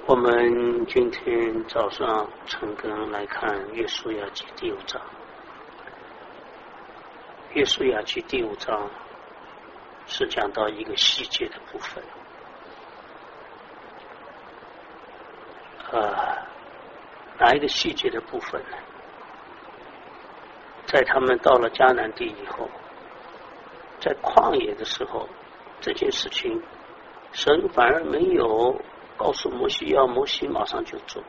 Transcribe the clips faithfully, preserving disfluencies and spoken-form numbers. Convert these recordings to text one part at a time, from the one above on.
我们今天早上陈根来看约书亚记第五章。约书亚记第五章是讲到一个细节的部分。呃，哪一个细节的部分呢？在他们到了迦南地以后，在旷野的时候，这件事情神反而没有告诉摩西要摩西马上就做，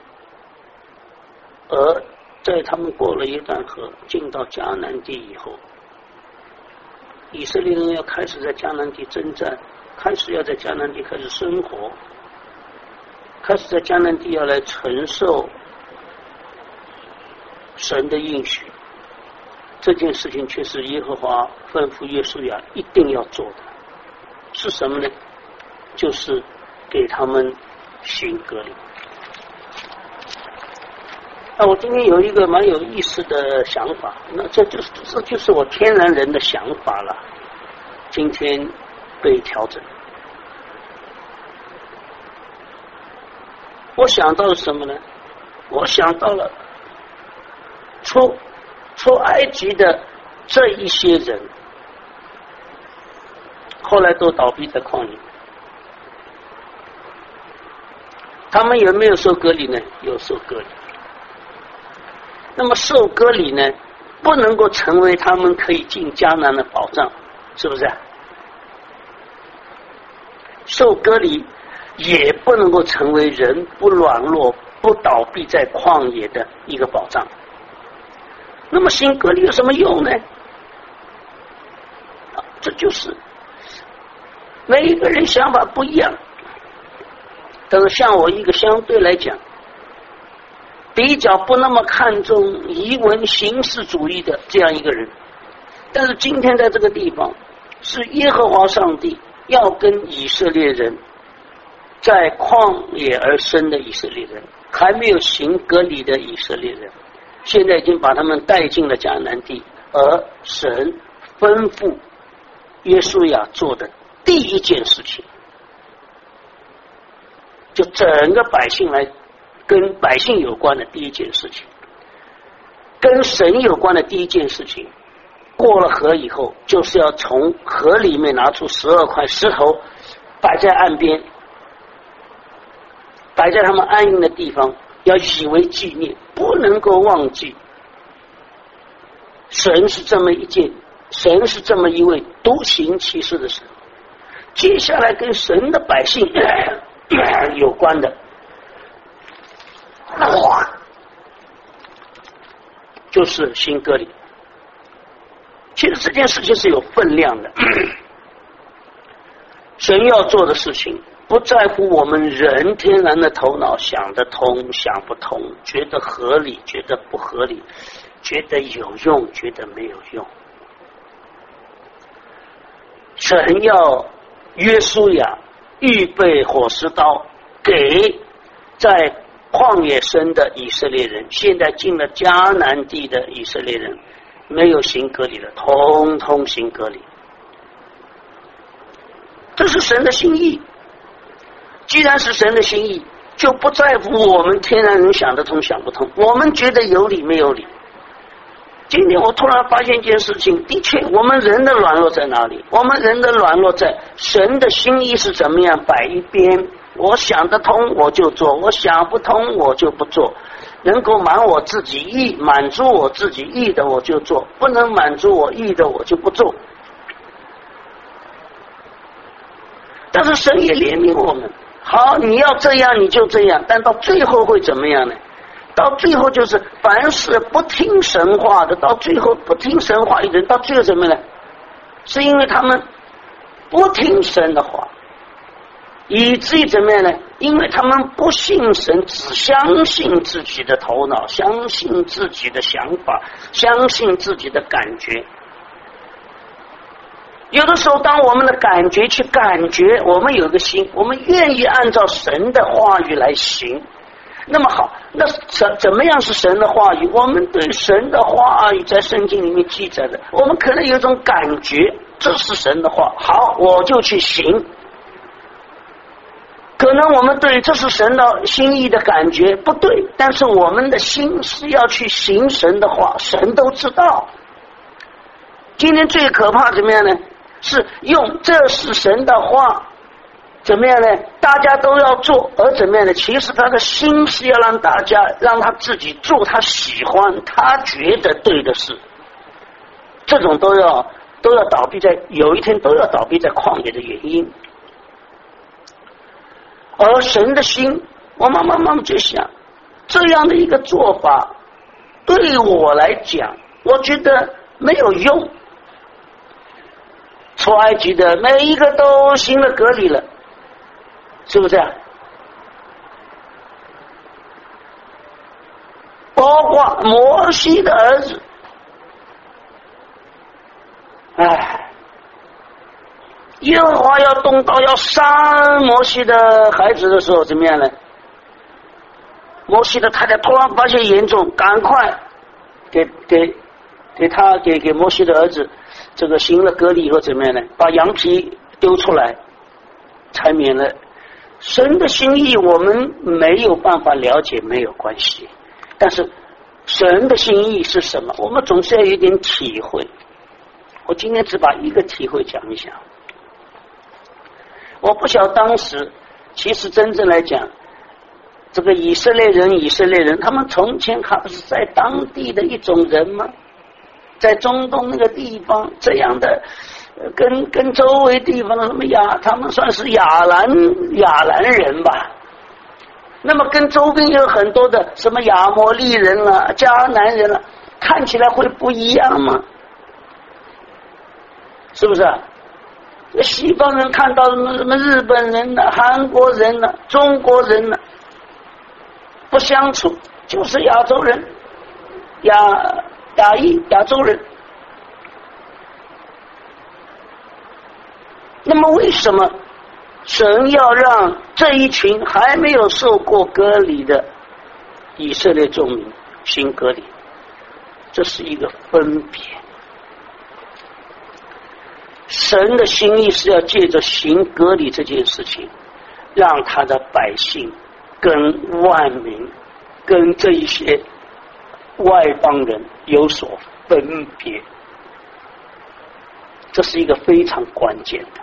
而在他们过了约旦河进到迦南地以后，以色列人要开始在迦南地征战，开始要在迦南地开始生活，开始在迦南地要来承受神的应许。这件事情却是耶和华吩咐约书亚一定要做的，是什么呢？就是给他们行割礼。那我今天有一个蛮有意思的想法，那这就是这就是我天然人的想法了，今天被调整。我想到了什么呢？我想到了出出埃及的这一些人，后来都倒闭在旷野。他们有没有受割礼呢？有受割礼。那么受割礼呢，不能够成为他们可以进迦南的保障，是不是？受割礼也不能够成为人不软弱、不倒闭在旷野的一个保障。那么行割礼有什么用呢？这就是每一个人想法不一样。但是像我一个相对来讲比较不那么看重遗文形式主义的这样一个人，但是今天在这个地方是耶和华上帝要跟以色列人，在旷野而生的以色列人，还没有行割礼的以色列人，现在已经把他们带进了迦南地，而神吩咐约书亚做的第一件事情，就整个百姓来跟百姓有关的第一件事情，跟神有关的第一件事情，过了河以后，就是要从河里面拿出十二块石头，摆在岸边，摆在他们安营的地方，要以为纪念，不能够忘记神是这么一件，神是这么一位独行其事的神。接下来跟神的百姓有关的就是行割礼。其实这件事情是有分量的，神要做的事情不在乎我们人天然的头脑想得通想不通，觉得合理觉得不合理，觉得有用觉得没有用。神要约书亚预备火石刀给在旷野生的以色列人，现在进了迦南地的以色列人，没有行割礼的通通行割礼。这是神的心意，既然是神的心意，就不在乎我们天然人想得通想不通，我们觉得有理没有理。今天我突然发现一件事情，的确我们人的软弱在哪里？我们人的软弱在神的心意是怎么样摆一边，我想得通我就做，我想不通我就不做，能够满我自己意满足我自己意的我就做，不能满足我意的我就不做。但是神也怜悯我们，好，你要这样你就这样，但到最后会怎么样呢？到最后就是凡是不听神话的，到最后不听神话的人，到最后怎么呢？是因为他们不听神的话，以至于怎么样呢？因为他们不信神，只相信自己的头脑，相信自己的想法，相信自己的感觉。有的时候当我们的感觉去感觉，我们有个心，我们愿意按照神的话语来行，那么好，那怎怎么样是神的话语？我们对神的话语在圣经里面记载的，我们可能有一种感觉，这是神的话，好，我就去行。 可能我们对这是神的心意的感觉不对，但是我们的心是要去行神的话，神都知道。今天最可怕怎么样呢？是用这是神的话怎么样呢？大家都要做，而怎么样呢？其实他的心是要让大家让他自己做他喜欢他觉得对的事，这种都要都要倒闭在有一天都要倒闭在旷野的原因。而神的心，我慢慢慢慢就想，这样的一个做法对我来讲我觉得没有用。出埃及的每一个都行了割礼了，是不是啊？包括摩西的儿子，哎，耶和华要动刀要杀摩西的孩子的时候怎么样呢？摩西的太太突然发现严重，赶快给给给他给给摩西的儿子这个行了割礼以后怎么样呢？把羊皮丢出来，才免了。神的心意我们没有办法了解，没有关系，但是神的心意是什么？我们总是要有一点体会。我今天只把一个体会讲一下。我不晓得当时，其实真正来讲，这个以色列人，以色列人，他们从前还不是在当地的一种人吗？在中东那个地方，这样的跟跟周围地方的什么亚，他们算是亚兰亚兰人吧。那么跟周边有很多的什么亚摩利人了、迦南人了，看起来会不一样吗？是不是啊？西方人看到什么什么日本人呢、韩国人呢、中国人呢，不相处，就是亚洲人，亚亚裔亚洲人。那么为什么神要让这一群还没有受过割礼的以色列众民行割礼？这是一个分别。神的心意是要借着行割礼这件事情，让他的百姓跟万民跟这一些外邦人有所分别，这是一个非常关键的。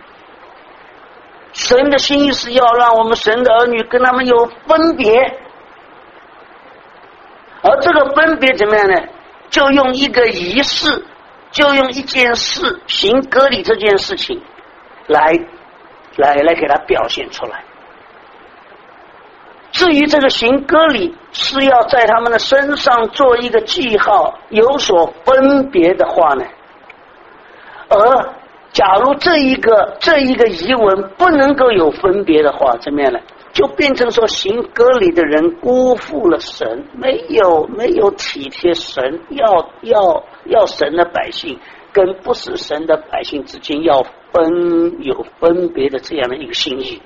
神的心意是要让我们神的儿女跟他们有分别，而这个分别怎么样呢？就用一个仪式，就用一件事，行割礼这件事情来来来给它表现出来。至于这个行割礼是要在他们的身上做一个记号，有所分别的话呢，而假如这一个这一个遗文不能够有分别的话，怎么样呢？就变成说行割礼的人辜负了神，没有没有体贴神，要要要神的百姓跟不是神的百姓之间要分有分别的这样的一个心意。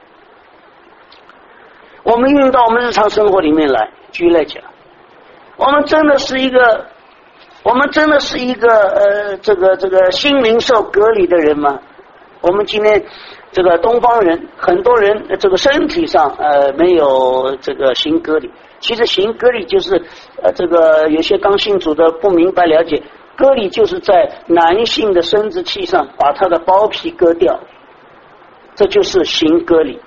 我们运到我们日常生活里面来，举例来讲，我们真的是一个我们真的是一个呃这个这个心灵受割礼的人吗？我们今天这个东方人，很多人这个身体上呃没有这个行割礼。其实行割礼就是呃这个有些刚信主的不明白了解，割礼就是在男性的生殖器上把他的包皮割掉，这就是行割礼。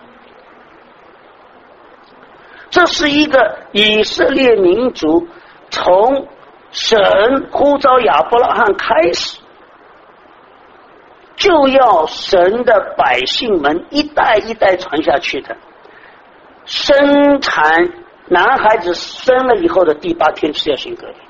这是一个以色列民族从神呼召亚伯拉罕开始，就要神的百姓们一代一代传下去的。生产男孩子生了以后的第八天是要行割礼，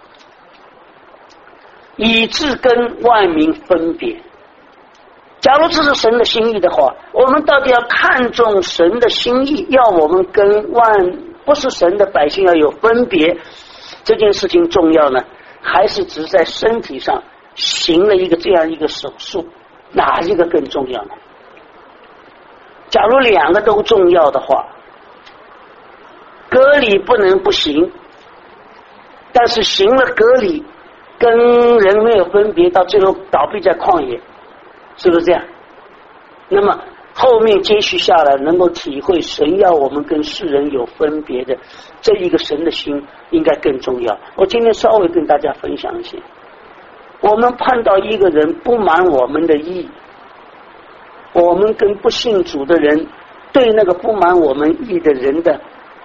以致跟万民分别。假如这是神的心意的话，我们到底要看重神的心意，要我们跟万不是神的百姓要有分别，这件事情重要呢，还是只在身体上行了一个这样一个手术？哪一个更重要呢？假如两个都重要的话，割礼不能不行，但是行了割礼跟人没有分别，到最后倒闭在旷野，是不是这样？那么后面接续下来能够体会神要我们跟世人有分别的这一个神的心应该更重要。我今天稍微跟大家分享一些，我们碰到一个人不满我们的意，我们跟不信主的人对那个不满我们意的人的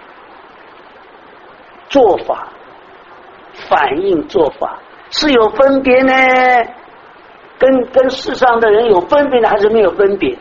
做法反应做法是有分别呢？跟跟世上的人有分别呢，还是没有分别？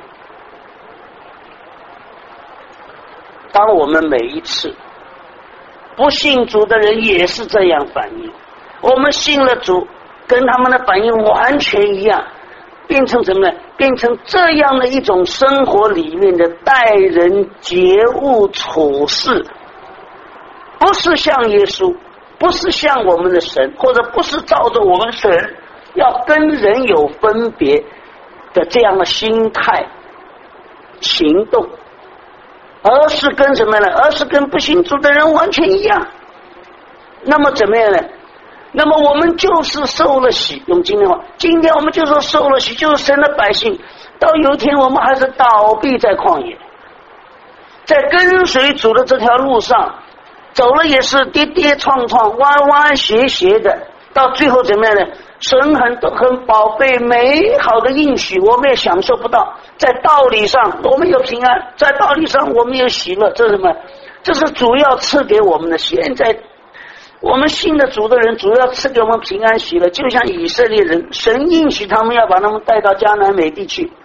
当我们每一次不信主的人也是这样反应，我们信了主跟他们的反应完全一样，变成什么呢？变成这样的一种生活里面的待人接物处事，不是像耶稣，不是像我们的神，或者不是照着我们神要跟人有分别的这样的心态行动，而是跟什么呢？而是跟不信主的人完全一样。那么怎么样呢？那么我们就是受了洗，用今天话，今天我们就说受了洗，就是神的百姓。到有一天我们还是倒闭在旷野，在跟随主的这条路上走了也是跌跌撞撞弯弯斜斜的，到最后怎么样呢？神很很宝贝美好的应许我们也享受不到，在道理上我们有平安，在道理上我们有喜乐，这是什么？这是主要赐给我们的。现在我们信的主的人主要赐给我们平安喜乐，就像以色列人，神应许他们要把他们带到迦南美地去，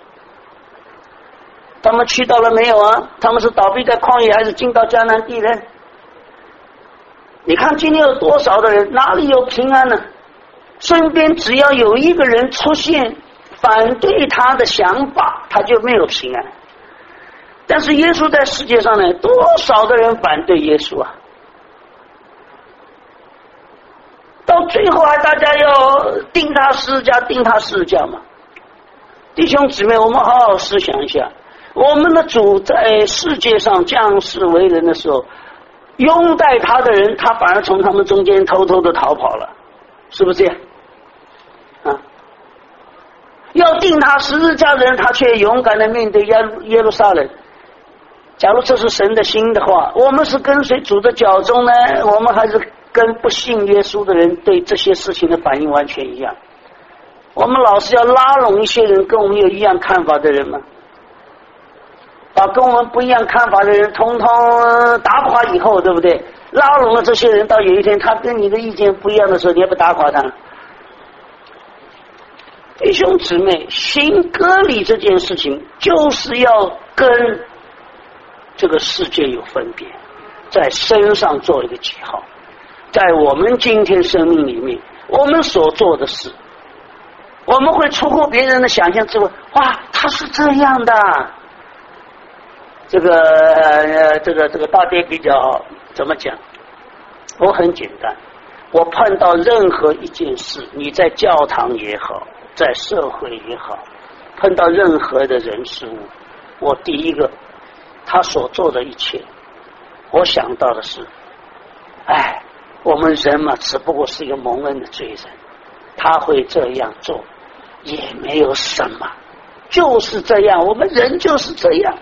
他们去到了没有啊？他们是倒闭在旷野还是进到迦南地呢？你看今天有多少的人哪里有平安呢？身边只要有一个人出现反对他的想法，他就没有平安。但是耶稣在世界上呢，多少的人反对耶稣啊？到最后还大家要定他十字架，定他十字架嘛。弟兄姊妹，我们好好思想一下，我们的主在世界上降世为人的时候，拥戴他的人，他反而从他们中间偷偷的逃跑了，是不是这样啊？要定他十字架的人，他却勇敢的面对耶耶路撒冷。假如这是神的心的话，我们是跟随主的脚中呢，我们还是跟不信耶稣的人对这些事情的反应完全一样？我们老是要拉拢一些人跟我们有一样看法的人吗？把跟我们不一样看法的人通通打垮以后，对不对？拉拢了这些人，到有一天他跟你的意见不一样的时候，你也不打垮他。弟兄姊妹，行割礼这件事情就是要跟这个世界有分别，在身上做一个记号。在我们今天生命里面，我们所做的事，我们会出乎别人的想象之外，哇，他是这样的。这个呃，这个这个大爹比较怎么讲？我很简单，我碰到任何一件事，你在教堂也好，在社会也好，碰到任何的人事物，我第一个他所做的一切，我想到的是，哎，我们人嘛，只不过是一个蒙恩的罪人，他会这样做也没有什么，就是这样，我们人就是这样。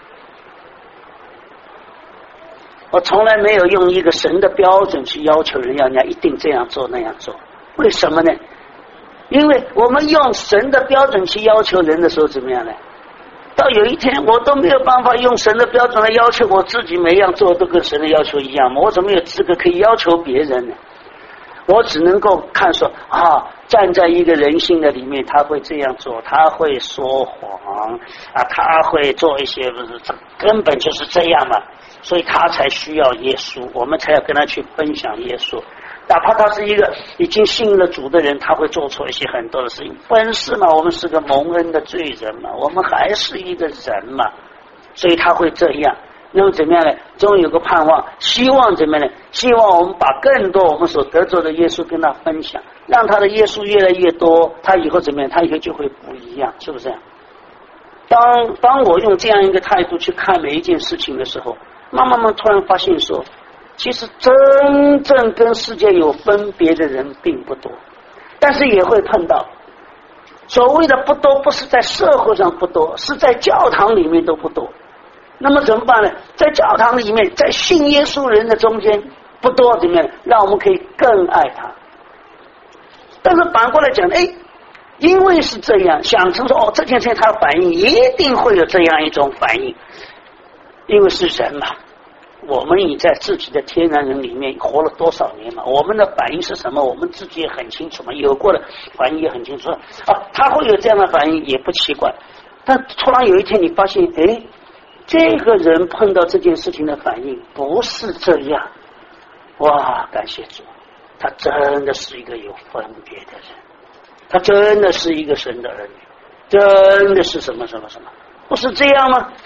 我从来没有用一个神的标准去要求人要人家一定这样做那样做，为什么呢？因为我们用神的标准去要求人的时候怎么样呢？到有一天我都没有办法用神的标准来要求我自己，每样做都跟神的要求一样嘛，我怎么有资格可以要求别人呢？我只能够看说啊，站在一个人性的里面，他会这样做，他会说谎啊，他会做一些，不是，根本就是这样嘛，所以他才需要耶稣，我们才要跟他去分享耶稣。哪怕他是一个已经信了主的人，他会做错一些很多的事情，本是嘛，我们是个蒙恩的罪人嘛，我们还是一个人嘛，所以他会这样。那么怎么样呢？终有个盼望，希望怎么样呢？希望我们把更多我们所得着的耶稣跟他分享，让他的耶稣越来越多，他以后怎么样？他以后就会不一样，是不是？当当我用这样一个态度去看每一件事情的时候，慢慢慢突然发现说，其实真正跟世界有分别的人并不多，但是也会碰到。 所谓的不多，不是在社会上不多，是在教堂里面都不多。那么怎么办呢？在教堂里面，在信耶稣人的中间不多，怎么样？让我们可以更爱他。但是反过来讲，哎，因为是这样，想成说哦，这件事情他的反应一定会有这样一种反应，因为是人嘛。我们已在自己的天然人里面活了多少年嘛？我们的反应是什么？我们自己也很清楚嘛，有过的反应也很清楚啊。他会有这样的反应也不奇怪，但突然有一天你发现，哎，这个人碰到这件事情的反应不是这样，哇，感谢主，他真的是一个有分别的人，他真的是一个神的儿女，真的是什么什么什么，不是这样吗？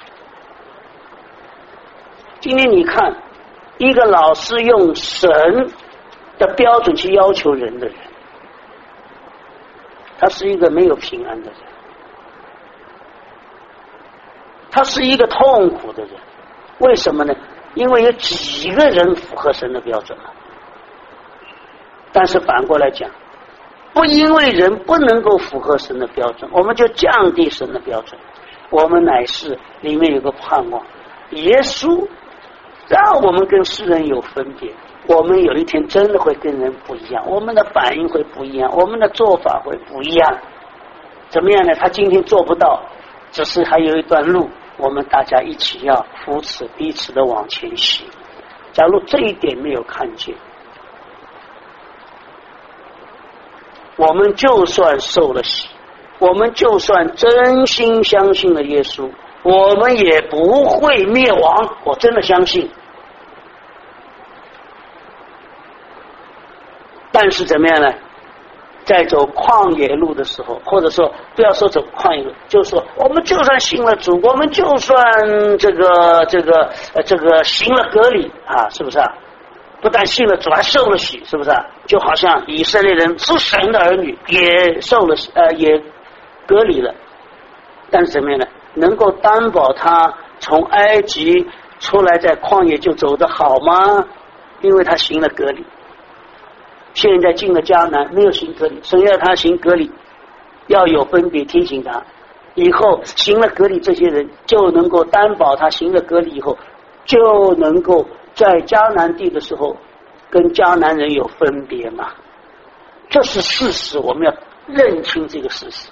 今天你看一个老师用神的标准去要求人的人，他是一个没有平安的人，他是一个痛苦的人。为什么呢？因为有几个人符合神的标准了。但是反过来讲，不因为人不能够符合神的标准，我们就降低神的标准。我们乃是里面有个盼望，耶稣让我们跟世人有分别，我们有一天真的会跟人不一样，我们的反应会不一样，我们的做法会不一样。怎么样呢？他今天做不到，只是还有一段路，我们大家一起要扶持彼此的往前行。假如这一点没有看见，我们就算受了洗，我们就算真心相信了耶稣，我们也不会灭亡。我真的相信。但是怎么样呢？在走旷野路的时候，或者说不要说走旷野路，就是说我们就算信了主，我们就算这个这个呃这个行了割礼啊，是不是啊？不但信了主，还受了洗，是不是啊？就好像以色列人是神的儿女，也受了呃也割礼了，但是怎么样呢？能够担保他从埃及出来在旷野就走得好吗？因为他行了割礼。现在进了迦南没有行割礼，神要他行割礼，要有分别，提醒他以后行了割礼，这些人就能够担保他行了割礼以后就能够在迦南地的时候跟迦南人有分别嘛。这是事实，我们要认清这个事实。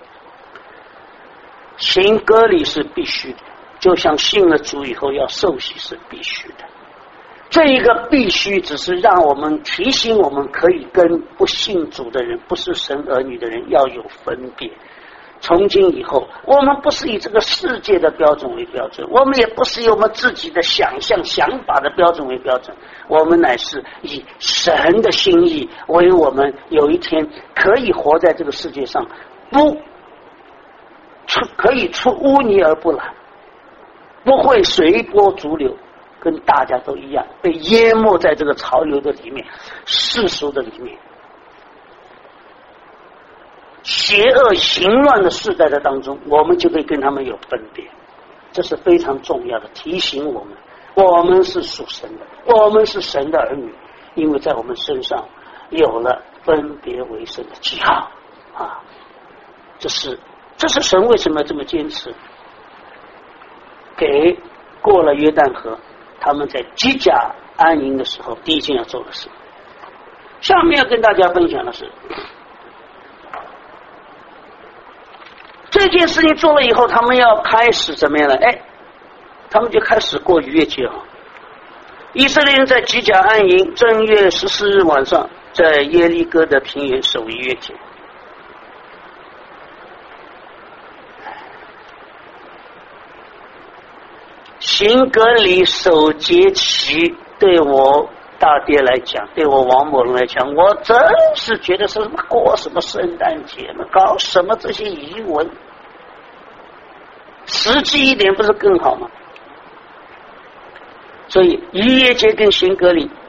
行割礼是必须的，就像信了主以后要受洗是必须的。这一个必须只是让我们提醒我们可以跟不信主的人，不是神儿女的人要有分别。从今以后，我们不是以这个世界的标准为标准，我们也不是以我们自己的想象想法的标准为标准，我们乃是以神的心意为我们有一天可以活在这个世界上，不出可以出污泥而不染，不会随波逐流，跟大家都一样被淹没在这个潮流的里面，世俗的里面，邪恶行乱的世代的当中，我们就可以跟他们有分别。这是非常重要的提醒我们，我们是属神的，我们是神的儿女，因为在我们身上有了分别为圣的记号啊！这是这是神为什么要这么坚持？给过了约旦河，他们在基甲安营的时候第一件要做的事。下面要跟大家分享的是，这件事情做了以后，他们要开始怎么样呢？哎，他们就开始过逾越节啊！以色列人在基甲安营，正月十四日晚上，在耶利哥的平原守逾越节。行割礼守节期，对我大爹来讲，对我王某人来讲，我真是觉得是什么过什么圣诞节嘛，搞什么这些仪文，实际一点不是更好吗？所以逾越节跟行割礼，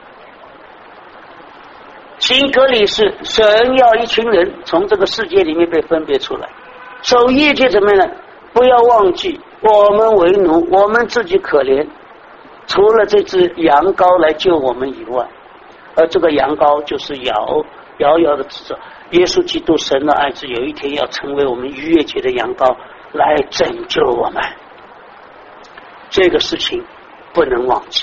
行割礼是神要一群人从这个世界里面被分别出来，守逾越节怎么样呢？不要忘记我们为奴，我们自己可怜，除了这只羊羔来救我们以外，而这个羊羔就是摇摇摇的指着耶稣基督神的爱子有一天要成为我们逾越节的羊羔来拯救我们，这个事情不能忘记。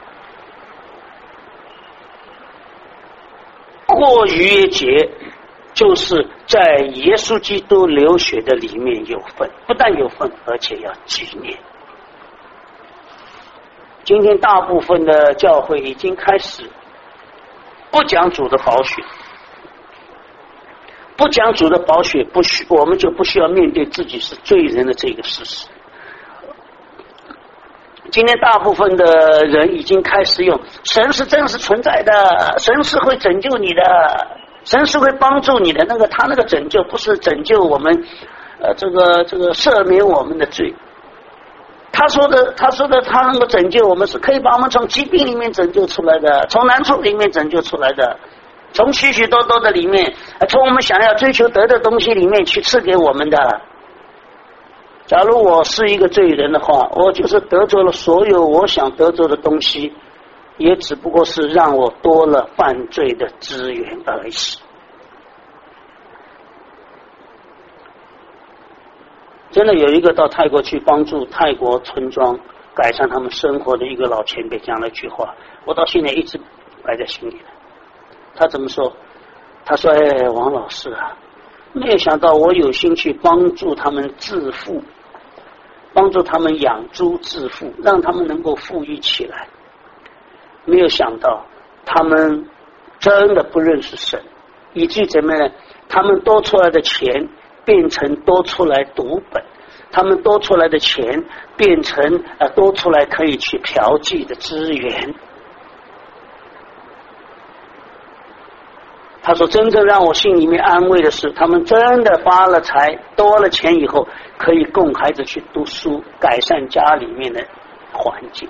过逾越节就是在耶稣基督流血的里面有份，不但有份，而且要纪念。今天大部分的教会已经开始不讲主的宝血，不讲主的宝血，不需我们就不需要面对自己是罪人的这个事实。今天大部分的人已经开始用神是真实存在的，神是会拯救你的，神是会帮助你的，那个他那个拯救不是拯救我们呃这个这个赦免我们的罪，他说的他说的他能够拯救我们，是可以把我们从疾病里面拯救出来的，从难处里面拯救出来的，从许许多多的里面，从我们想要追求得的东西里面去赐给我们的。假如我是一个罪人的话，我就是得着了所有我想得着的东西，也只不过是让我多了犯罪的资源而已。真的有一个到泰国去帮助泰国村庄改善他们生活的一个老前辈讲了一句话，我到现在一直摆在心里的。他怎么说？他说：“哎，王老师啊，没有想到我有心去帮助他们致富，帮助他们养猪致富，让他们能够富裕起来。没有想到他们真的不认识神，以至于怎么呢？他们多出来的钱变成多出来赌本，他们多出来的钱变成呃多出来可以去嫖妓的资源。”他说真正让我心里面安慰的是，他们真的发了财多了钱以后，可以供孩子去读书，改善家里面的环境。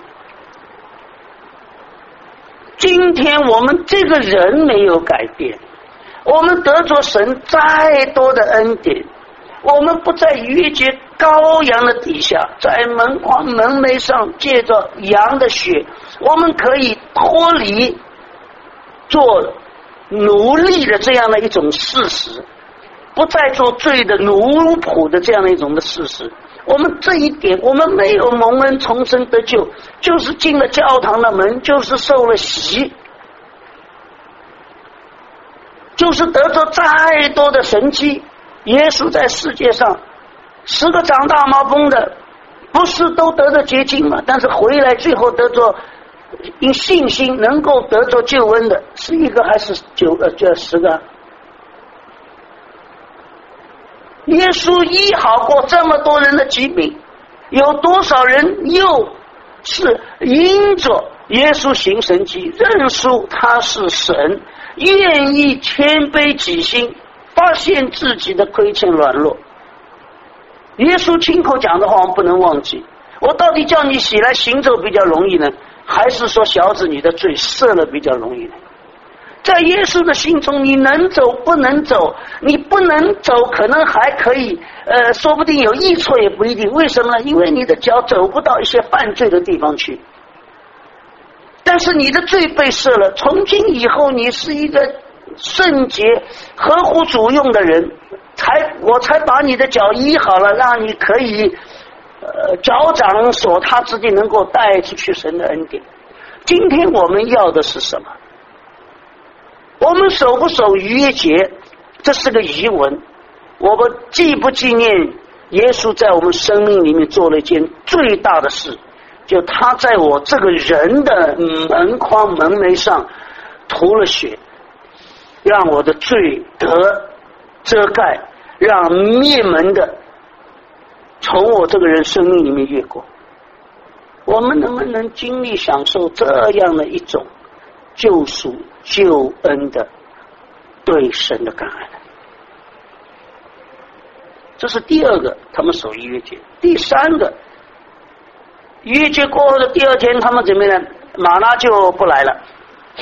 今天我们这个人没有改变，我们得着神再多的恩典，我们不在逾越节羔羊的底下，在门框门楣上借着羊的血，我们可以脱离做奴隶的这样的一种事实，不再做罪的奴仆的这样的一种的事实。我们这一点，我们没有蒙恩重生得救，就是进了教堂的门，就是受了洗，就是得着再多的神迹。耶稣在世界上十个长大麻风的，不是都得着洁净吗？但是回来最后得着因信心能够得着救恩的是一个还是九呃这十个？耶稣医好过这么多人的疾病，有多少人又是因着耶稣行神迹，认出他是神，愿意谦卑己心，发现自己的亏欠软弱。耶稣亲口讲的话我们不能忘记，我到底叫你起来行走比较容易呢，还是说小子你的罪赦了比较容易呢？在耶稣的心中，你能走不能走，你不能走可能还可以呃，说不定有益处也不一定。为什么呢？因为你的脚走不到一些犯罪的地方去，但是你的罪被赦了，从今以后你是一个圣洁合乎主用的人，才我才把你的脚医好了，让你可以呃脚掌所他自己能够带出去神的恩典。今天我们要的是什么？我们守不守逾越节，这是个疑问。我们纪不纪念耶稣在我们生命里面做了一件最大的事，就他在我这个人的门框门楣上涂了血，让我的罪得遮盖，让灭门的从我这个人生命里面越过。我们能不能经历享受这样的一种救赎救恩的对神的感恩？这是第二个，他们守逾越节。第三个，逾越节过后的第二天，他们怎么样？玛拉就不来了，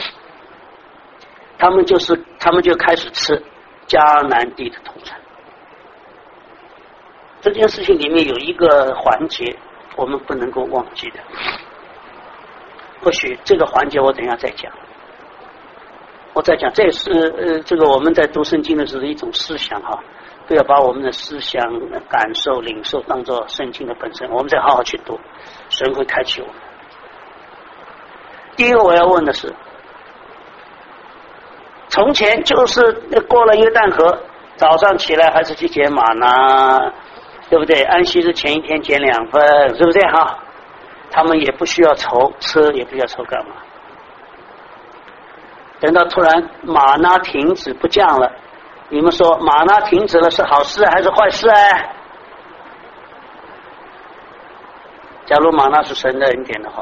他们就是他们就开始吃迦南地的土产。这件事情里面有一个环节我们不能够忘记的，或许这个环节我等一下再讲。 我在讲，这也是呃，这个我们在读圣经的时候的一种思想哈，不要把我们的思想、感受、领受当作圣经的本身，我们再好好去读，神会开启我们。第一个我要问的是，从前就是过了约旦河，早上起来还是去捡玛拿，对不对？安息日前一天捡两份，是不是哈？他们也不需要愁吃，也不需要愁干嘛。等到突然玛拿停止不降了，你们说玛拿停止了是好事还是坏事哎？假如玛拿是神的恩典的话，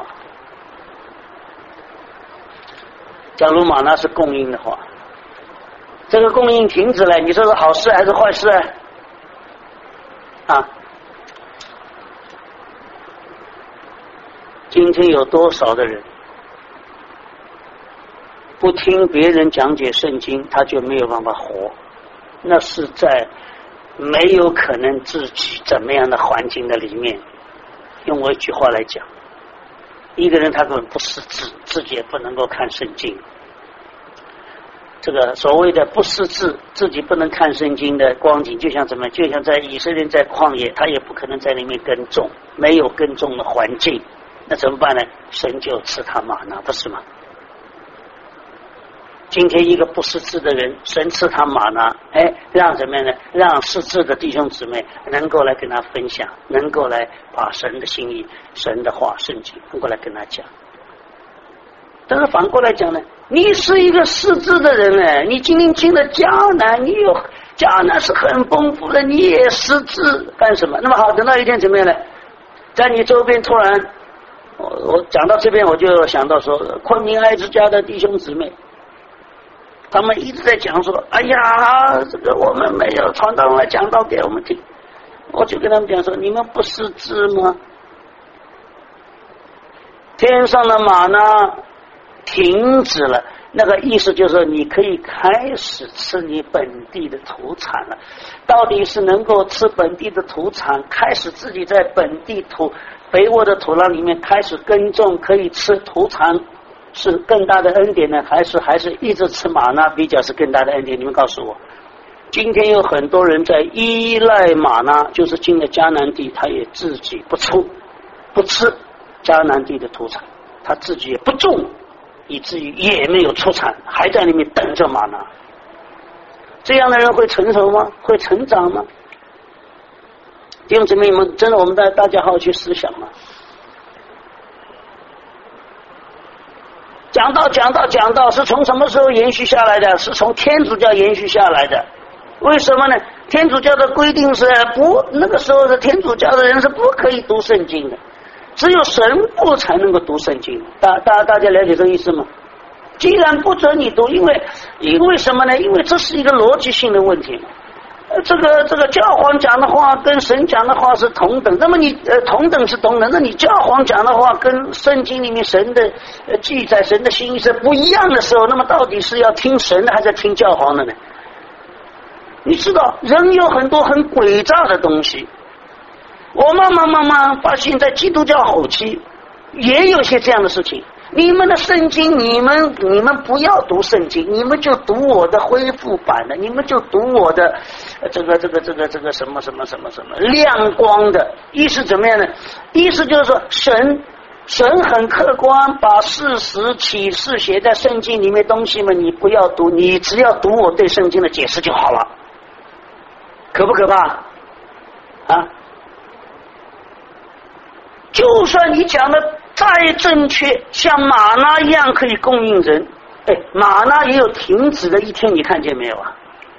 假如玛拿是供应的话，这个供应停止了，你说是好事还是坏事啊？今天有多少的人不听别人讲解圣经，他就没有办法活，那是在没有可能自己怎么样的环境的里面。用我一句话来讲，一个人他根本不识字，自己也不能够看圣经。这个所谓的不识字，自己不能看圣经的光景，就像怎么，就像在以色列在旷野，他也不可能在里面耕种，没有耕种的环境，那怎么办呢？神就赐他玛拿，不是吗？今天一个不识字的人，神赐他玛拿，哎，让怎么样呢？让识字的弟兄姊妹能够来跟他分享，能够来把神的心意、神的话、圣经能够来跟他讲。但是反过来讲呢，你是一个识字的人哎，你今天进了迦南，你有迦南是很丰富的，你也识字干什么？那么好，等到一天怎么样呢？在你周边突然，我我讲到这边，我就想到说，昆明爱之家的弟兄姊妹。他们一直在讲说，哎呀，这个我们没有传道人来讲道给我们听。我就跟他们讲说，你们不识字吗？天上的玛拿停止了，那个意思就是说，你可以开始吃你本地的土产了。到底是能够吃本地的土产，开始自己在本地土肥沃的土壤里面开始耕种，可以吃土产，是更大的恩典呢，还是还是一直吃玛拿比较是更大的恩典？你们告诉我。今天有很多人在依赖玛拿，就是进了迦南地，他也自己不出不吃迦南地的土产，他自己也不种，以至于也没有出产，还在里面等着玛拿。这样的人会成熟吗？会成长吗？弟兄姊妹们，真的我们大大家好好去思想嘛。讲道讲道讲道是从什么时候延续下来的？是从天主教延续下来的。为什么呢？天主教的规定是不，那个时候的天主教的人是不可以读圣经的，只有神父才能够读圣经。大大大家了解这个意思吗？既然不准你读，因为因为什么呢？因为这是一个逻辑性的问题嘛。这个这个教皇讲的话跟神讲的话是同等，那么你呃同等是同等，那你教皇讲的话跟圣经里面神的呃记载神的心意是不一样的时候，那么到底是要听神的还是要听教皇的呢？你知道人有很多很诡诈的东西，我慢慢慢慢发现在基督教后期也有些这样的事情。你们的圣经，你们你们不要读圣经，你们就读我的恢复版的，你们就读我的这个这个这个这个什么什么什么什么亮光的。意思怎么样呢？意思就是说神神很客观，把事实启示写在圣经里面东西嘛，你不要读，你只要读我对圣经的解释就好了。可不可怕啊？就算你讲的再正确，像玛拿一样可以供应人，哎，玛拿也有停止的一天，你看见没有啊？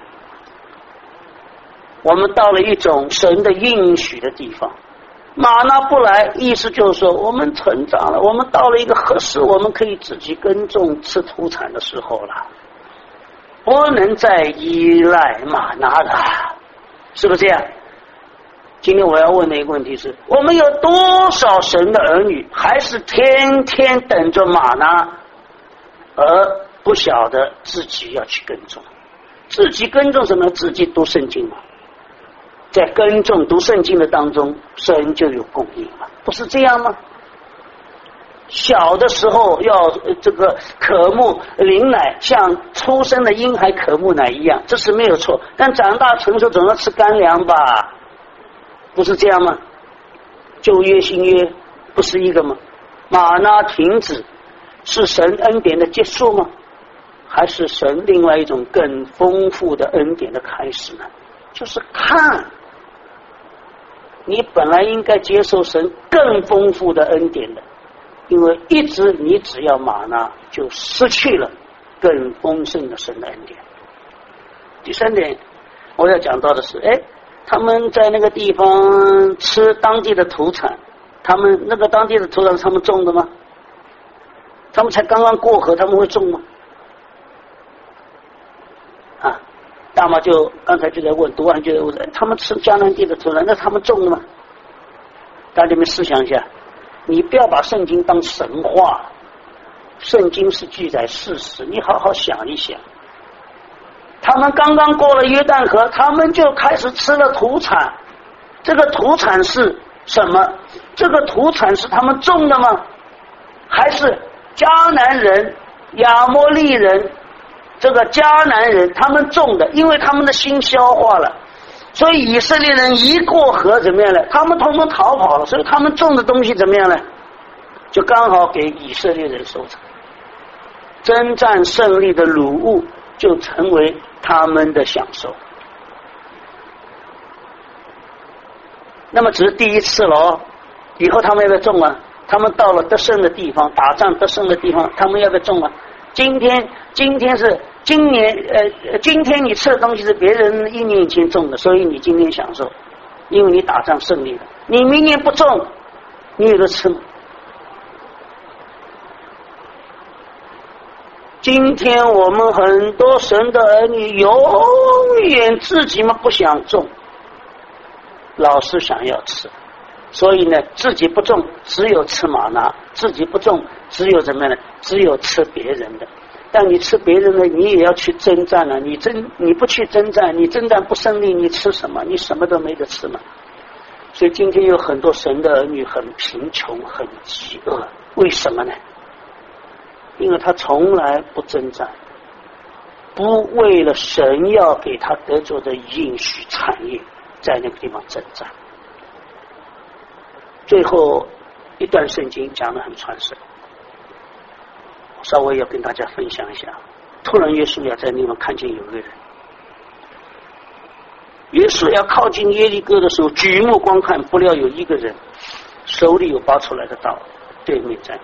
我们到了一种神的应许的地方，玛拿不来，意思就是说我们成长了，我们到了一个合适我们可以自己耕种吃土产的时候了，不能再依赖玛拿了，是不是这样？今天我要问的一个问题是，我们有多少神的儿女还是天天等着玛拿，而不晓得自己要去耕种？自己耕种什么？自己读圣经嘛，在耕种读圣经的当中，神就有供应了，不是这样吗？ 小的时候要这个渴慕灵奶，像出生的婴孩渴慕奶一样，这是没有错。但长大成熟总要吃干粮吧，不是这样吗？旧约新约不是一个吗？玛纳停止是神恩典的结束吗？还是神另外一种更丰富的恩典的开始呢？就是看你本来应该接受神更丰富的恩典的，因为一直你只要玛纳，就失去了更丰盛的神的恩典。第三点我要讲到的是，哎，他们在那个地方吃当地的土产，他们那个当地的土产是他们种的吗？他们才刚刚过河，他们会种吗？啊，大妈就刚才就在问，读完就在问，他们吃迦南地的土产，那他们种的吗？大家们试想一下，你不要把圣经当神话，圣经是记载事实，你好好想一想。他们刚刚过了约旦河，他们就开始吃了土产，这个土产是什么？这个土产是他们种的吗？还是迦南人、亚摩利人，这个迦南人他们种的？因为他们的心消化了，所以以色列人一过河怎么样呢？他们统统逃跑了，所以他们种的东西怎么样呢？就刚好给以色列人收成，征战胜利的掳物就成为他们的享受。那么只是第一次了，以后他们要不要种啊？他们到了得胜的地方，打仗得胜的地方，他们要不要种啊？今天今天是今年呃，今天你吃的东西是别人一年以前种的，所以你今天享受，因为你打仗胜利了。你明年不种，你有的吃吗？今天我们很多神的儿女永远自己嘛不想种，老是想要吃，所以呢自己不种，只有吃玛纳；自己不种，只有怎么样呢？只有吃别人的。但你吃别人的，你也要去征战了。你征你不去征战，你征战不胜利，你吃什么？你什么都没得吃嘛。所以今天有很多神的儿女很贫穷、很饥饿，为什么呢？因为他从来不征战，不为了神要给他得着的应许产业，在那个地方征战。最后一段圣经讲得很传神，稍微要跟大家分享一下。突然耶稣要在那地方看见有一个人，耶稣要靠近耶利哥的时候，举目观看，不料有一个人手里有拔出来的刀，对面站。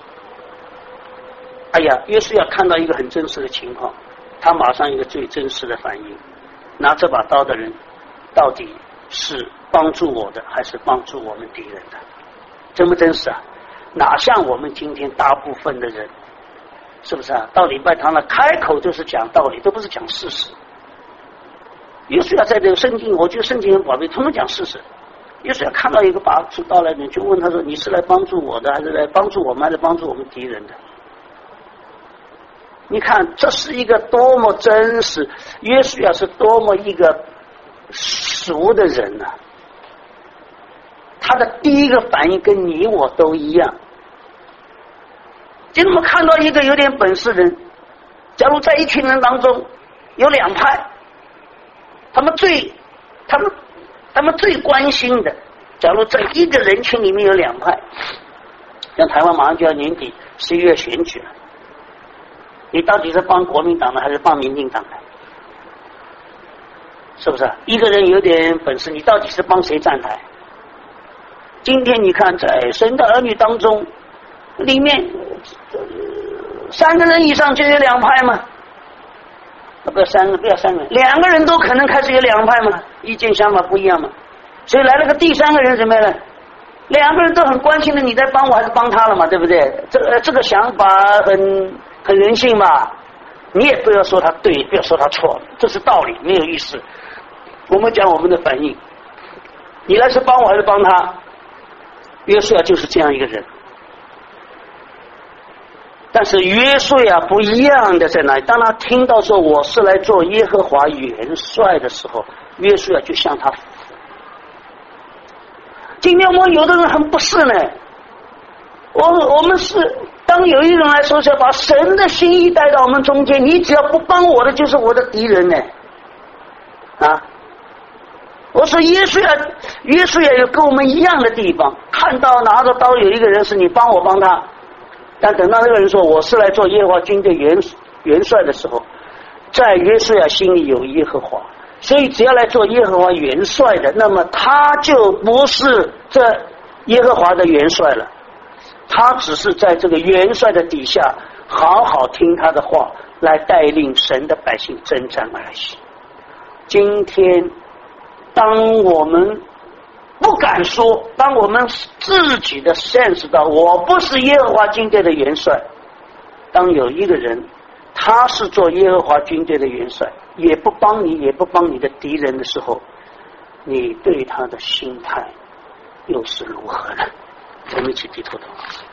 哎呀，耶稣要看到一个很真实的情况，他马上一个最真实的反应，拿这把刀的人到底是帮助我的还是帮助我们敌人的？真不真实啊？哪像我们今天大部分的人，是不是啊？到礼拜堂了，开口就是讲道理，都不是讲事实。耶稣要在这个圣经，我觉得圣经很宝贝，通通讲事实。耶稣要看到一个拔出刀来的人，就问他说：“你是来帮助我的，还是来帮助我们，还是帮助我们敌人的？”你看，这是一个多么真实，耶稣要是多么一个熟的人呢、啊？他的第一个反应跟你我都一样。就这么看到一个有点本事的人，假如在一群人当中有两派，他们最他们他们最关心的，假如在一个人群里面有两派，像台湾马上就要年底十一月选举了，你到底是帮国民党的还是帮民进党的？是不是？一个人有点本事，你到底是帮谁站台？今天你看，在神的儿女当中，里面、呃、三个人以上就有两派嘛？不要三个，不要三个，两个人都可能开始有两派嘛，意见想法不一样嘛。所以来了个第三个人，怎么样呢？两个人都很关心的，你在帮我还是帮他了嘛？对不对？这个这个想法很很人性吧？你也不要说他对，不要说他错，这是道理，没有意思。我们讲我们的反应，你来是帮我还是帮他？约书亚就是这样一个人。但是约书亚不一样的在哪里？当他听到说我是来做耶和华元帅的时候，约书亚就向他服。今天我们有的人很不是呢， 我我们是当有一个人来说是要把神的心意带到我们中间，你只要不帮我的就是我的敌人呢。啊，我说耶稣要耶稣要有跟我们一样的地方，看到拿着刀有一个人是你帮我帮他，但等到那个人说我是来做耶和华军队元元帅的时候，在约书亚心里有耶和华，所以只要来做耶和华元帅的，那么他就不是这耶和华的元帅了，他只是在这个元帅的底下好好听他的话，来带领神的百姓征战而行。今天当我们不敢说，当我们自己的 sense 到我不是耶和华军队的元帅，当有一个人他是做耶和华军队的元帅，也不帮你也不帮你的敌人的时候，你对他的心态又是如何呢？我们一起低头祷告。